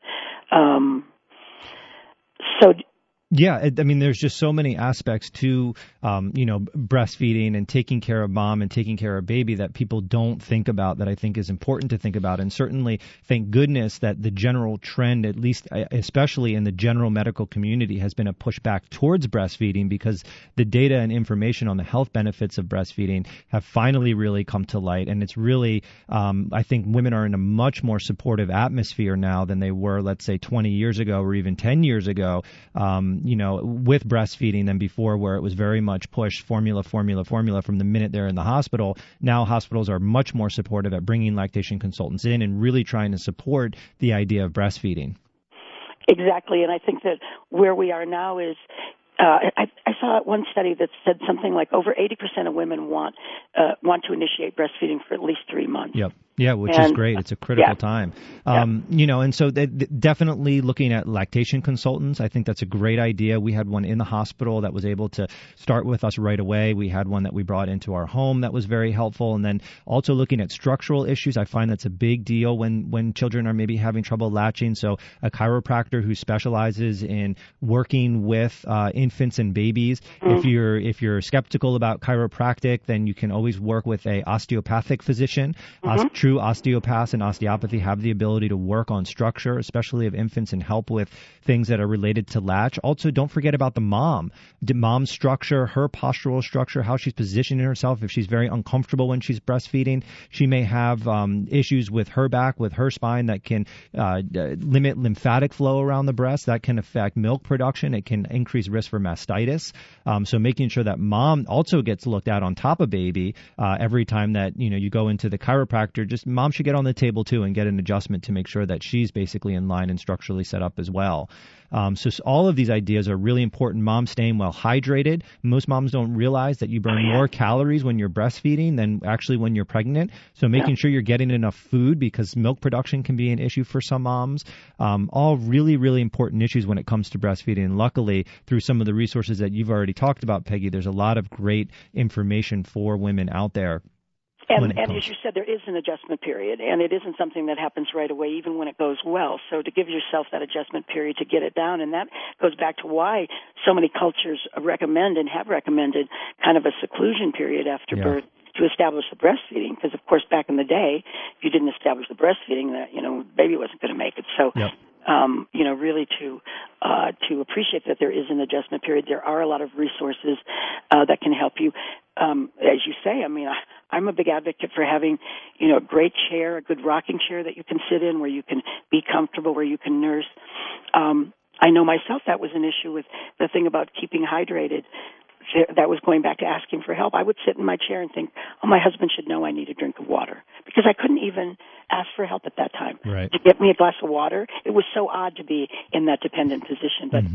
Yeah, I mean, there's just so many aspects to, breastfeeding and taking care of mom and taking care of baby that people don't think about, that I think is important to think about. And certainly, thank goodness that the general trend, at least especially in the general medical community, has been a pushback towards breastfeeding, because the data and information on the health benefits of breastfeeding have finally really come to light. And it's really, I think women are in a much more supportive atmosphere now than they were, let's say, 20 years ago or even 10 years ago. With breastfeeding than before, where it was very much pushed formula from the minute they're in the hospital. Now hospitals are much more supportive at bringing lactation consultants in and really trying to support the idea of breastfeeding. Exactly, and I think that where we are now is, I saw one study that said something like over 80% of women want to initiate breastfeeding for at least 3 months. Yep. Yeah, which is great. It's a critical time. And so definitely looking at lactation consultants, I think that's a great idea. We had one in the hospital that was able to start with us right away. We had one that we brought into our home that was very helpful. And then also looking at structural issues, I find that's a big deal when children are maybe having trouble latching. So a chiropractor who specializes in working with infants and babies. If you're skeptical about chiropractic, then you can always work with a osteopathic physician. True osteopaths and osteopathy have the ability to work on structure, especially of infants, and help with things that are related to latch. Also, don't forget about the mom's structure, her postural structure, how she's positioning herself. If she's very uncomfortable when she's breastfeeding, she may have issues with her back, with her spine that can limit lymphatic flow around the breast. That can affect milk production. It can increase risk for mastitis. So making sure that mom also gets looked at on top of baby every time that you go into the chiropractor. Just mom should get on the table too and get an adjustment to make sure that she's basically in line and structurally set up as well. So all of these ideas are really important. Mom staying well hydrated. Most moms don't realize that you burn more calories when you're breastfeeding than actually when you're pregnant. So making sure you're getting enough food, because milk production can be an issue for some moms. All really, really important issues when it comes to breastfeeding. And luckily, through some of the resources that you've already talked about, Peggy, there's a lot of great information for women out there. And as you said, there is an adjustment period, and it isn't something that happens right away, even when it goes well. So to give yourself that adjustment period to get it down, and that goes back to why so many cultures recommend and have recommended kind of a seclusion period after birth to establish the breastfeeding. Because, of course, back in the day, if you didn't establish the breastfeeding, that baby wasn't going to make it. So. Really to appreciate that there is an adjustment period. There are a lot of resources that can help you. As you say, I'm a big advocate for having, a great chair, a good rocking chair that you can sit in, where you can be comfortable, where you can nurse. I know myself that was an issue with the thing about keeping hydrated. That was going back to asking for help. I would sit in my chair and think, my husband should know I need a drink of water, because I couldn't even ask for help at that time. Right. To get me a glass of water, it was so odd to be in that dependent position. But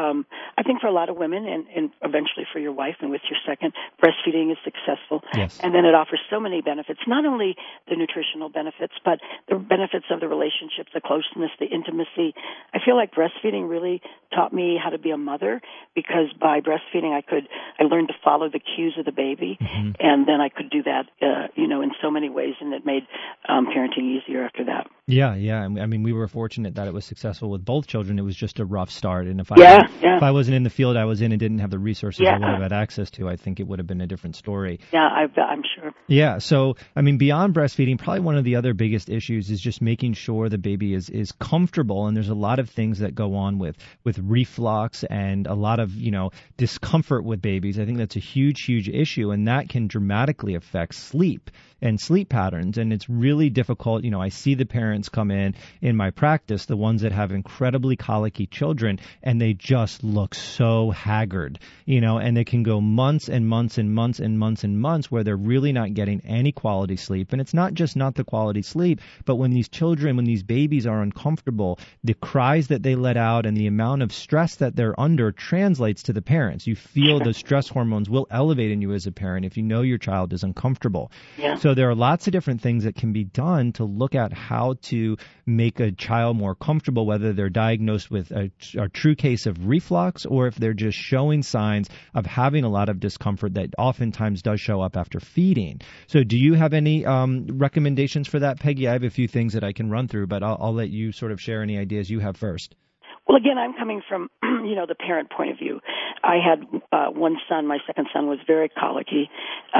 I think for a lot of women, and eventually for your wife and with your second, breastfeeding is successful. Yes. And then it offers so many benefits, not only the nutritional benefits, but the benefits of the relationships, the closeness, the intimacy. I feel like breastfeeding really taught me how to be a mother, because by breastfeeding I learned to follow the cues of the baby, and then I could do that, in so many ways, and it made parenting easier after that. Yeah. We were fortunate that it was successful with both children. It was just a rough start, and if I wasn't in the field I was in and didn't have the resources I would have had access to, I think it would have been a different story. Yeah, I'm sure. Yeah, so beyond breastfeeding, probably one of the other biggest issues is just making sure the baby is comfortable, and there's a lot of things that go on with reflux and a lot of discomfort with babies. I think that's a huge issue, and that can dramatically affect sleep and sleep patterns. And it's really difficult. I see the parents come in my practice, the ones that have incredibly colicky children, and they just look so haggard, and they can go months and months and months and months and months where they're really not getting any quality sleep. And it's not just not the quality sleep, but when these babies are uncomfortable, the cries that they let out and the amount of stress that they're under translates to the parents. You feel the stress hormones will elevate in you as a parent if you know your child is uncomfortable. Yeah. So there are lots of different things that can be done to look at how to make a child more comfortable, whether they're diagnosed with a true case of reflux or if they're just showing signs of having a lot of discomfort that oftentimes does show up after feeding. So do you have any recommendations for that, Peggy? I have a few things that I can run through, but I'll let you sort of share any ideas you have first. Well, again, I'm coming from, the parent point of view. I had one son. My second son was very colicky.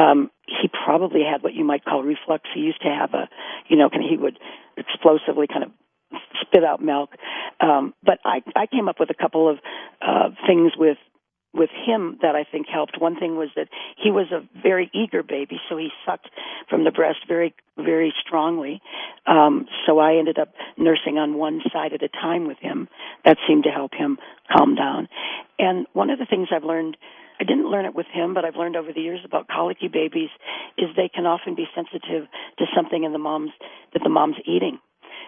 He probably had what you might call reflux. He used to have he would explosively kind of spit out milk. But I came up with a couple of things with him that I think helped. One thing was that he was a very eager baby, so he sucked from the breast very, very strongly. So I ended up nursing on one side at a time with him. That seemed to help him calm down. And one of the things I've learned, I didn't learn it with him, but I've learned over the years about colicky babies, is they can often be sensitive to something in the mom's eating.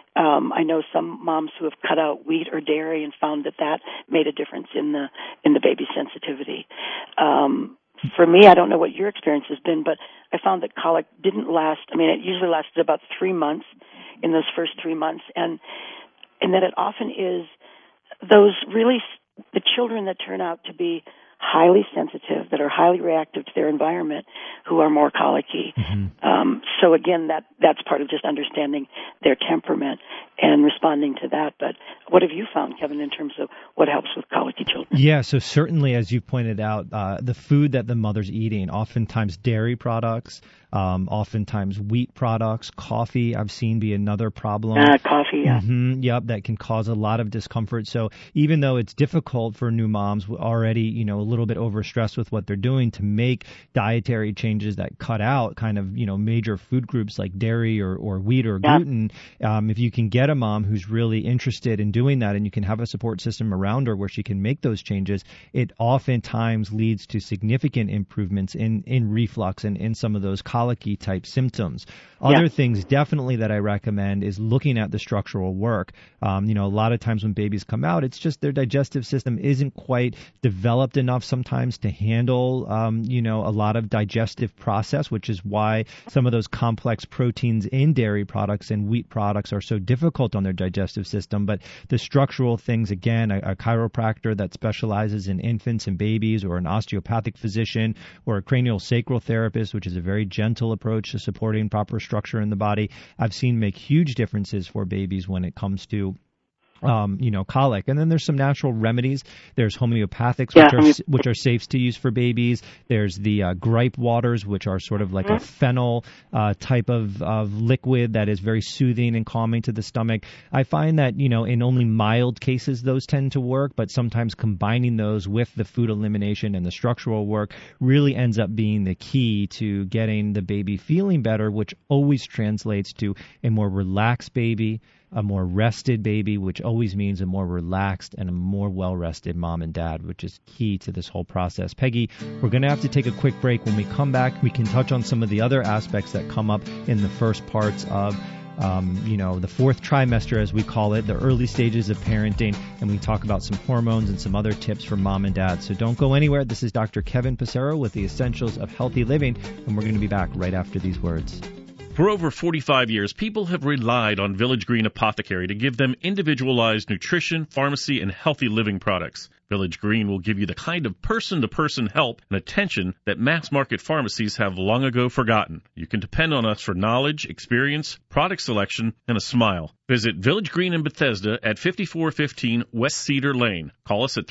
I know some moms who have cut out wheat or dairy and found that made a difference in the baby's sensitivity. for me, I don't know what your experience has been, but I found that colic didn't last. I mean, it usually lasted about 3 months in those first 3 months, and that it often is those really the children that turn out to be highly sensitive, that are highly reactive to their environment, who are more colicky. Mm-hmm. So again, that's part of just understanding their temperament and responding to that. But what have you found, Kevin, in terms of what helps with colicky children? Yeah, so certainly, as you pointed out, the food that the mother's eating, oftentimes dairy products, oftentimes wheat products, coffee I've seen be another problem. Coffee, yeah. Mm-hmm, yep, that can cause a lot of discomfort. So even though it's difficult for new moms already, a little bit overstressed with what they're doing, to make dietary changes that cut out kind of, major food groups like dairy or wheat or gluten, if you can get a mom who's really interested in doing that and you can have a support system around her where she can make those changes, it oftentimes leads to significant improvements in reflux and in some of those colicky type symptoms. Other things definitely that I recommend is looking at the structural work. A lot of times when babies come out, it's just their digestive system isn't quite developed enough sometimes to handle, a lot of digestive process, which is why some of those complex proteins in dairy products and wheat products are so difficult on their digestive system. But the structural things, again, a chiropractor that specializes in infants and babies, or an osteopathic physician, or a cranial sacral therapist, which is a very gentle approach to supporting proper structure in the body, I've seen make huge differences for babies when it comes to colic. And then there's some natural remedies. There's homeopathics, which are safe to use for babies. There's the gripe waters, which are sort of like a fennel type of liquid that is very soothing and calming to the stomach. I find that, in only mild cases, those tend to work, but sometimes combining those with the food elimination and the structural work really ends up being the key to getting the baby feeling better, which always translates to a more relaxed baby, a more rested baby, which always means a more relaxed and a more well-rested mom and dad, which is key to this whole process. Peggy, we're going to have to take a quick break. When we come back, we can touch on some of the other aspects that come up in the first parts of the fourth trimester, as we call it, the early stages of parenting, and we talk about some hormones and some other tips for mom and dad. So don't go anywhere. This is Dr. Kevin Passero with the Essentials of Healthy Living, and we're going to be back right after these words. For over 45 years, people have relied on Village Green Apothecary to give them individualized nutrition, pharmacy, and healthy living products. Village Green will give you the kind of person-to-person help and attention that mass-market pharmacies have long ago forgotten. You can depend on us for knowledge, experience, product selection, and a smile. Visit Village Green in Bethesda at 5415 West Cedar Lane. Call us at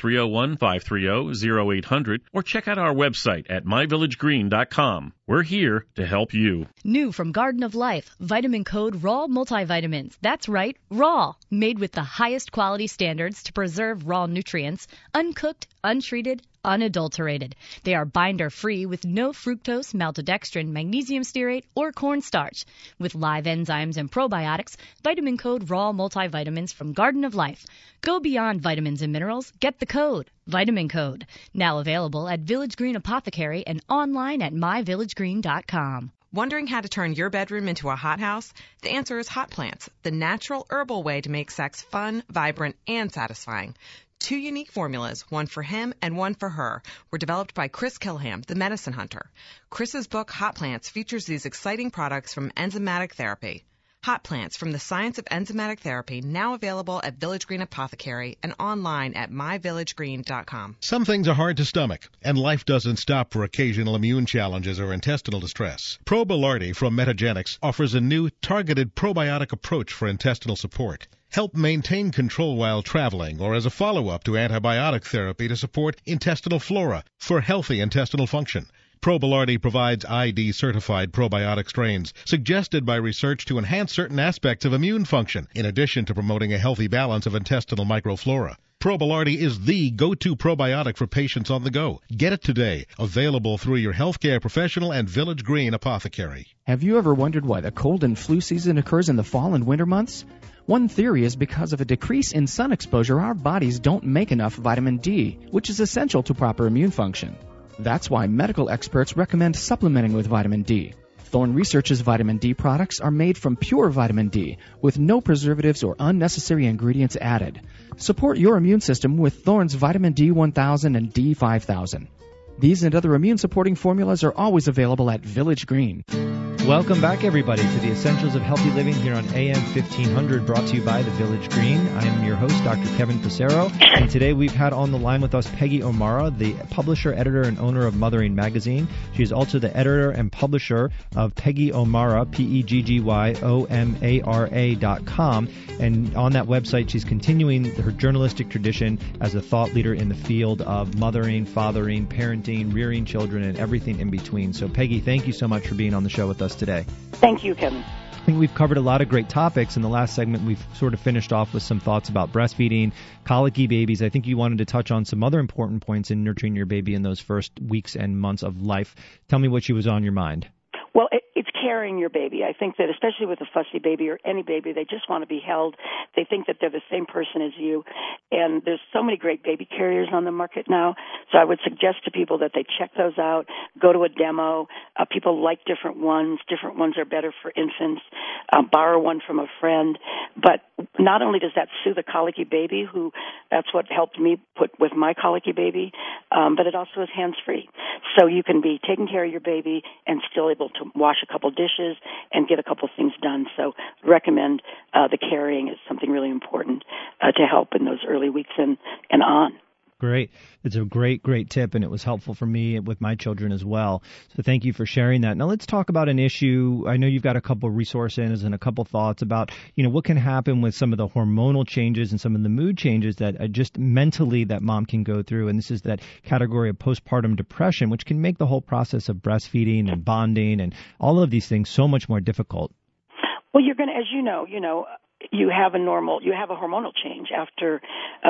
301-530-0800 or check out our website at myvillagegreen.com. We're here to help you. New from Garden of Life, Vitamin Code Raw Multivitamins. That's right, raw. Made with the highest quality standards to preserve raw nutrients, uncooked, untreated, unadulterated. They are binder-free with no fructose, maltodextrin, magnesium stearate, or cornstarch. With live enzymes and probiotics, Vitamin Code Raw Multivitamins from Garden of Life. Go beyond vitamins and minerals. Get the code. Vitamin Code. Now available at Village Green Apothecary and online at myvillagegreen.com. Wondering how to turn your bedroom into a hothouse? The answer is hot plants, the natural herbal way to make sex fun, vibrant, and satisfying. 2 unique formulas, one for him and one for her, were developed by Chris Kilham, the medicine hunter. Chris's book, Hot Plants, features these exciting products from enzymatic therapy. Hot Plants from the Science of Enzymatic Therapy, now available at Village Green Apothecary and online at myvillagegreen.com. Some things are hard to stomach, and life doesn't stop for occasional immune challenges or intestinal distress. Probilardi from Metagenics offers a new targeted probiotic approach for intestinal support. Help maintain control while traveling or as a follow-up to antibiotic therapy to support intestinal flora for healthy intestinal function. Probilardi provides ID-certified probiotic strains suggested by research to enhance certain aspects of immune function, in addition to promoting a healthy balance of intestinal microflora. Probilardi is the go-to probiotic for patients on the go. Get it today. Available through your healthcare professional and Village Green Apothecary. Have you ever wondered why the cold and flu season occurs in the fall and winter months? One theory is because of a decrease in sun exposure, our bodies don't make enough vitamin D, which is essential to proper immune function. That's why medical experts recommend supplementing with vitamin D. Thorne Research's vitamin D products are made from pure vitamin D, with no preservatives or unnecessary ingredients added. Support your immune system with Thorne's vitamin D1000 and D5000. These and other immune-supporting formulas are always available at Village Green. Welcome back, everybody, to the Essentials of Healthy Living here on AM 1500, brought to you by the Village Green. I am your host, Dr. Kevin Passero, and today we've had on the line with us Peggy O'Mara, the publisher, editor, and owner of Mothering Magazine. She is also the editor and publisher of Peggy O'Mara, PEGGYOMARA.com, and on that website she's continuing her journalistic tradition as a thought leader in the field of mothering, fathering, parenting, rearing children, and everything in between. So, Peggy, thank you so much for being on the show with us today. Thank you, Kevin. I think we've covered a lot of great topics. In the last segment, we've sort of finished off with some thoughts about breastfeeding, colicky babies. I think you wanted to touch on some other important points in nurturing your baby in those first weeks and months of life. Tell me what was on your mind. Well, it's carrying your baby. I think that especially with a fussy baby or any baby, they just want to be held. They think that they're the same person as you. And there's so many great baby carriers on the market now. So I would suggest to people that they check those out, go to a demo. People like different ones. Different ones are better for infants. Borrow one from a friend. But not only does that soothe a colicky baby, who that's what helped me put with my colicky baby, but it also is hands-free. So you can be taking care of your baby and still able to wash a couple dishes and get a couple things done. So recommend the carrying is something really important to help in those early weeks and on. Great. It's a great tip, and it was helpful for me with my children as well. So thank you for sharing that. Now let's talk about an issue. I know you've got a couple of resources and a couple thoughts about, what can happen with some of the hormonal changes and some of the mood changes that just mentally that mom can go through. And this is that category of postpartum depression, which can make the whole process of breastfeeding and bonding and all of these things so much more difficult. Well, you're going to, as you know, you have a hormonal change after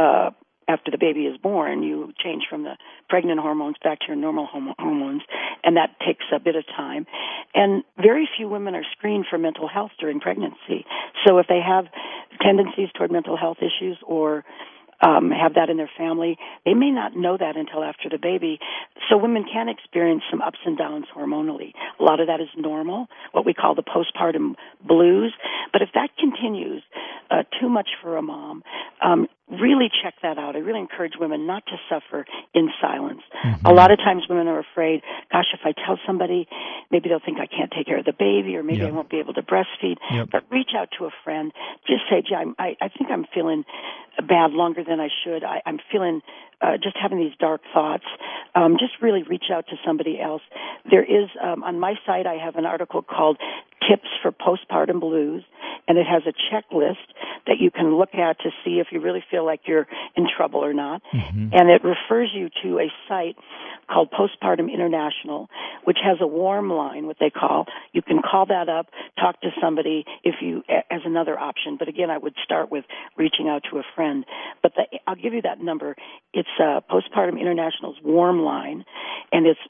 the baby is born. You change from the pregnant hormones back to your normal hormones, and that takes a bit of time. And very few women are screened for mental health during pregnancy. So if they have tendencies toward mental health issues or have that in their family, they may not know that until after the baby. So women can experience some ups and downs hormonally. A lot of that is normal, what we call the postpartum blues. But if that continues too much for a mom, really check that out. I really encourage women not to suffer in silence. Mm-hmm. A lot of times women are afraid, gosh, if I tell somebody, maybe they'll think I can't take care of the baby, or maybe I won't be able to breastfeed. Yep. But reach out to a friend. Just say, gee, I think I'm feeling bad longer than I should. I'm feeling just having these dark thoughts. Just really reach out to somebody else. There is, on my site, I have an article called Tips for Postpartum Blues, and it has a checklist that you can look at to see if you really feel like you're in trouble or not. Mm-hmm. And it refers you to a site called Postpartum International, which has a warm line, what they call. You can call that up, talk to somebody as another option. But again, I would start with reaching out to a friend. But I'll give you that number. It's Postpartum International's warm line, and it's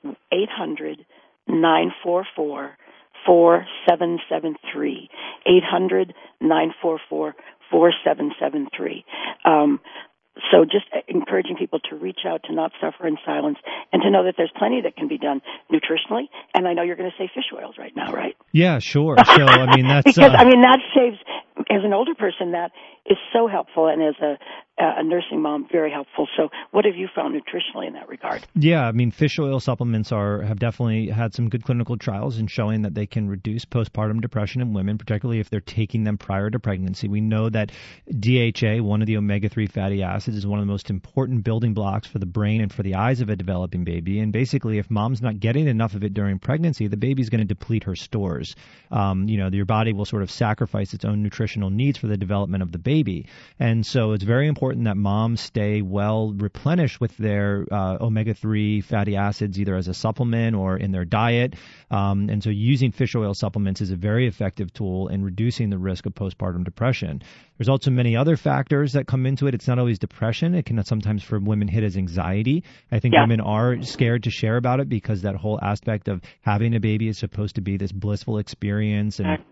800-944-4773. 800-944-4773. So just encouraging people to reach out, to not suffer in silence, and to know that there's plenty that can be done nutritionally. And I know you're going to say fish oils right now, right? Yeah, sure. So, that's... because, that saves, as an older person, that is so helpful, and as a nursing mom, very helpful. So what have you found nutritionally in that regard? Yeah, fish oil supplements have definitely had some good clinical trials in showing that they can reduce postpartum depression in women, particularly if they're taking them prior to pregnancy. We know that DHA, one of the omega-3 fatty acids, is one of the most important building blocks for the brain and for the eyes of a developing baby. And basically, if mom's not getting enough of it during pregnancy, the baby's going to deplete her stores. Your body will sort of sacrifice its own nutritional needs for the development of the baby. And so it's very important that moms stay well replenished with their omega-3 fatty acids, either as a supplement or in their diet. And so using fish oil supplements is a very effective tool in reducing the risk of postpartum depression. There's also many other factors that come into it. It's not always depression. It can sometimes for women hit as anxiety. I think women are scared to share about it because that whole aspect of having a baby is supposed to be this blissful experience. And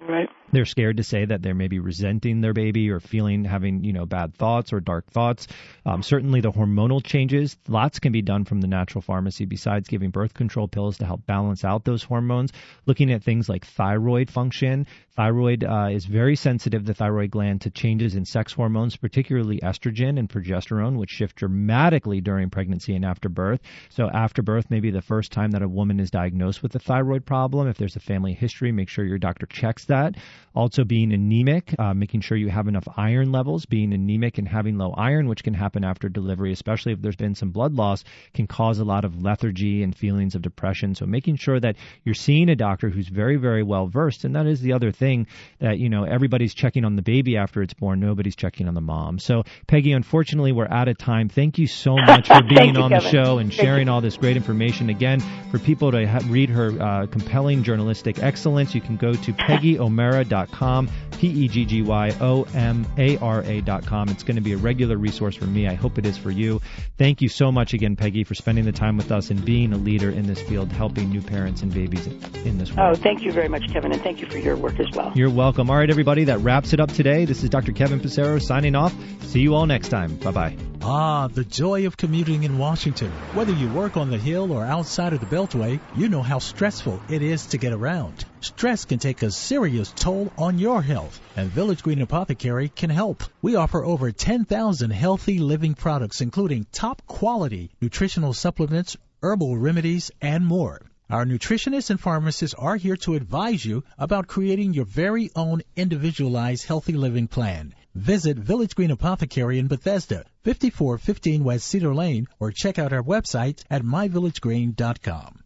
They're scared to say that they're maybe resenting their baby or having bad thoughts or dark thoughts. Certainly the hormonal changes, lots can be done from the natural pharmacy besides giving birth control pills to help balance out those hormones. Looking at things like thyroid function. Thyroid is very sensitive, the thyroid gland, to changes in sex hormones, particularly estrogen and progesterone, which shift dramatically during pregnancy and after birth. So after birth may be the first time that a woman is diagnosed with a thyroid problem. If there's a family history, make sure your doctor checks that. Also being anemic, making sure you have enough iron levels. Being anemic and having low iron, which can happen after delivery, especially if there's been some blood loss, can cause a lot of lethargy and feelings of depression. So making sure that you're seeing a doctor who's very, very well versed. And that is the other thing that, everybody's checking on the baby after it's born. Nobody's checking on the mom. So Peggy, unfortunately, we're out of time. Thank you so much for being on the show and sharing all this great information. Again, for people to read her compelling journalistic excellence, you can go to PeggyOmara.com, PeggyOmara.com. It's going to be a regular resource for me. I hope it is for you. Thank you so much again, Peggy, for spending the time with us and being a leader in this field, helping new parents and babies in this world. Oh, thank you very much, Kevin, and thank you for your work as well. You're welcome. All right, everybody, that wraps it up today. This is Dr. Kevin Passero signing off. See you all next time. Bye-bye. The joy of commuting in Washington. Whether you work on the Hill or outside of the Beltway, you know how stressful it is to get around. Stress can take a serious toll on your health, and Village Green Apothecary can help. We offer over 10,000 healthy living products, including top-quality nutritional supplements, herbal remedies, and more. Our nutritionists and pharmacists are here to advise you about creating your very own individualized healthy living plan. Visit Village Green Apothecary in Bethesda, 5415 West Cedar Lane, or check out our website at myvillagegreen.com.